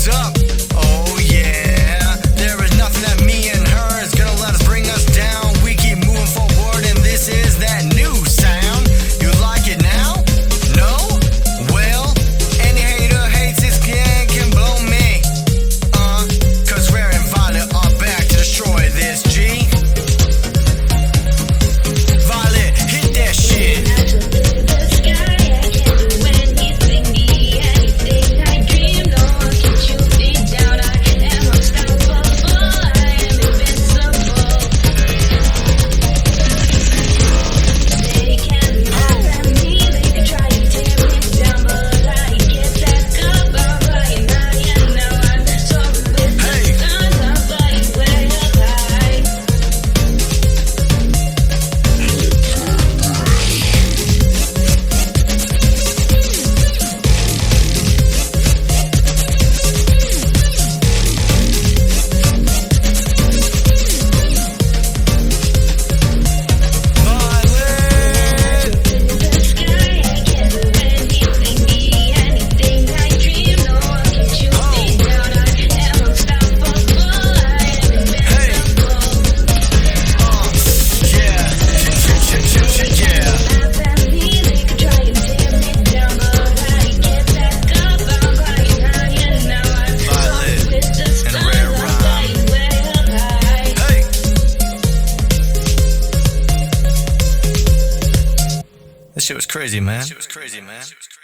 what's up? Oh yeah, there is nothing that me and her is gonna let us bring us down. We keep moving forward and this is that new sound. You like it now? No? Well, any hater hates this can blow me. Cause Rare and Violet are back to destroy this, G. Violet, hit that shit. This shit was crazy, man.